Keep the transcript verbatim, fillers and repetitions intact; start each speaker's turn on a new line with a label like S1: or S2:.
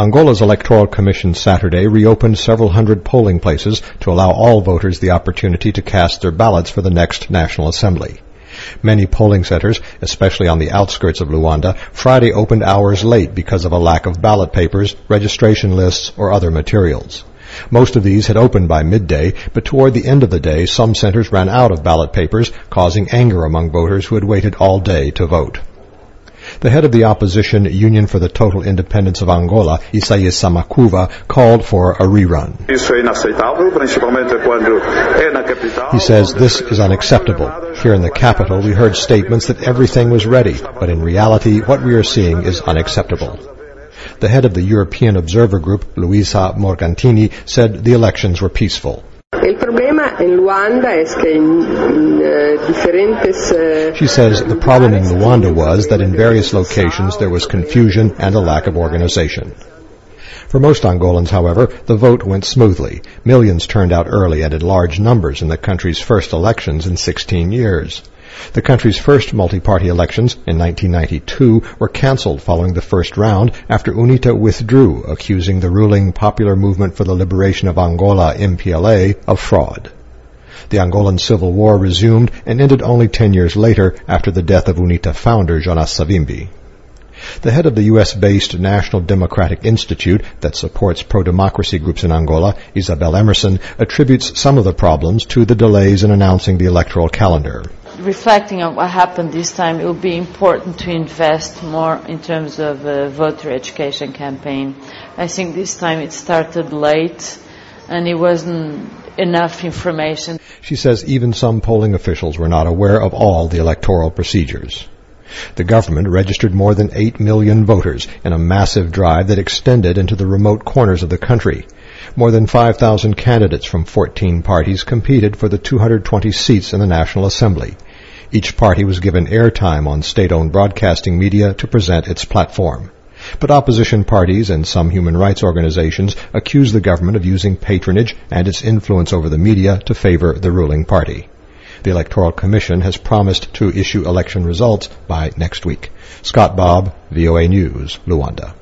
S1: Angola's Electoral Commission Saturday reopened several hundred polling places to allow all voters the opportunity to cast their ballots for the next National Assembly. Many polling centers, especially on the outskirts of Luanda, Friday opened hours late because of a lack of ballot papers, registration lists, or other materials. Most of these had opened by midday, but toward the end of the day, some centers ran out of ballot papers, causing anger among voters who had waited all day to vote. The head of the opposition Union for the Total Independence of Angola, Isaias Samakuva, called for a rerun. He says this is unacceptable. Here in the capital, we heard statements that everything was ready, but in reality, what we are seeing is unacceptable. The head of the European Observer Group, Luisa Morgantini, said the elections were peaceful. She says the problem in Luanda was that in various locations there was confusion and a lack of organization. For most Angolans, however, the vote went smoothly. Millions turned out early and in large numbers in the country's first elections in sixteen years. The country's first multi-party elections in nineteen ninety-two were cancelled following the first round after UNITA withdrew, accusing the ruling Popular Movement for the Liberation of Angola, M P L A, of fraud. The Angolan Civil War resumed and ended only ten years later after the death of UNITA founder Jonas Savimbi. The head of the U S-based National Democratic Institute that supports pro-democracy groups in Angola, Isabel Emerson, attributes some of the problems to the delays in announcing the electoral calendar.
S2: Reflecting on what happened this time, it would be important to invest more in terms of a voter education campaign. I think this time it started late and it wasn't enough information.
S1: She says even some polling officials were not aware of all the electoral procedures. The government registered more than eight million voters in a massive drive that extended into the remote corners of the country. More than five thousand candidates from fourteen parties competed for the two hundred twenty seats in the National Assembly. Each party was given airtime on state-owned broadcasting media to present its platform. But opposition parties and some human rights organizations accuse the government of using patronage and its influence over the media to favor the ruling party. The Electoral Commission has promised to issue election results by next week. Scott Bobb, V O A News, Luanda.